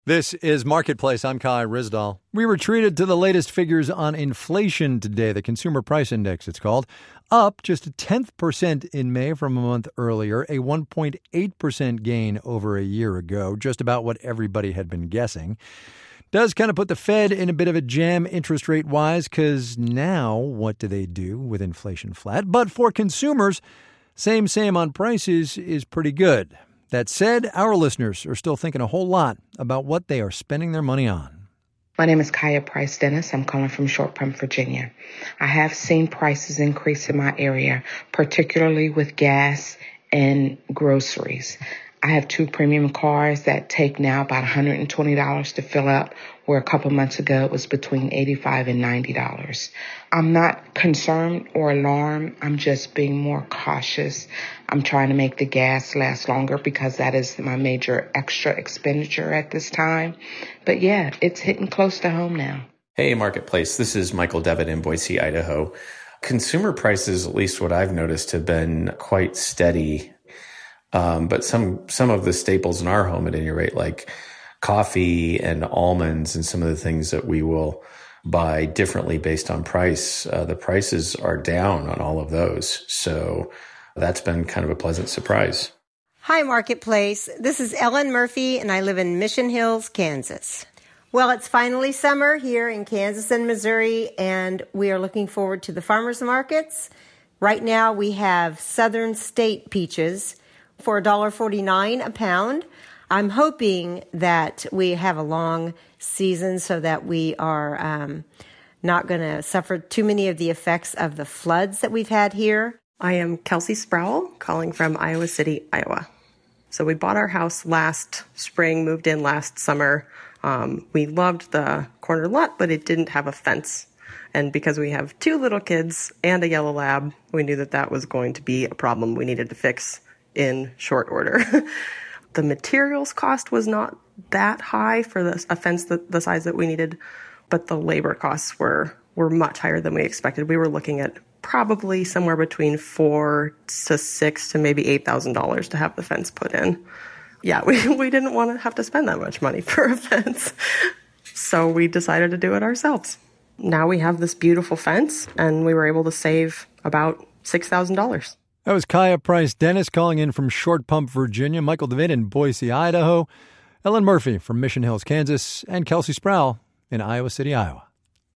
This is Marketplace. I'm Kai Ryssdal. We were treated to the latest figures on inflation today, the Consumer Price Index, it's called. Up just 0.1% in May from a month earlier, a 1.8% gain over a year ago, just about what everybody had been guessing. Does kind of put the Fed in a bit of a jam interest rate-wise, because now what do they do with inflation flat? But for consumers, same on prices is pretty good. That said, our listeners are still thinking a whole lot about what they are spending their money on. My name is Kaya Price Dennis. I'm calling from Short Pump, Virginia. I have seen prices increase in my area, particularly with gas and groceries. I have 2 premium cars that take now about $120 to fill up, where a couple months ago it was between $85 and $90. I'm not concerned or alarmed. I'm just being more cautious. I'm trying to make the gas last longer because that is my major extra expenditure at this time. But yeah, it's hitting close to home now. Hey, Marketplace. This is Michael Devitt in Boise, Idaho. Consumer prices, at least what I've noticed, have been quite steady. But some of the staples in our home, at any rate, like coffee and almonds and some of the things that we will buy differently based on price, the prices are down on all of those. So that's been kind of a pleasant surprise. Hi, Marketplace. This is Ellen Murphy, and I live in Mission Hills, Kansas. Well, it's finally summer here in Kansas and Missouri, and we are looking forward to the farmers markets. Right now, we have Southern State peaches for $1.49 a pound. I'm hoping that we have a long season so that we are not going to suffer too many of the effects of the floods that we've had here. I am Kelsey Sproul, calling from Iowa City, Iowa. So we bought our house last spring, moved in last summer. We loved the corner lot, but it didn't have a fence. And because we have 2 little kids and a yellow lab, we knew that that was going to be a problem we needed to fix in short order. The materials cost was not that high for a fence the size that we needed, but the labor costs were much higher than we expected. We were looking at probably somewhere between $4,000 to $6,000 to maybe $8,000 to have the fence put in. Yeah, we didn't want to have to spend that much money for a fence, so we decided to do it ourselves. Now we have this beautiful fence, and we were able to save about $6,000. That was Kaya Price Dennis calling in from Short Pump, Virginia. Michael DeVitt in Boise, Idaho. Ellen Murphy from Mission Hills, Kansas. And Kelsey Sproul in Iowa City, Iowa.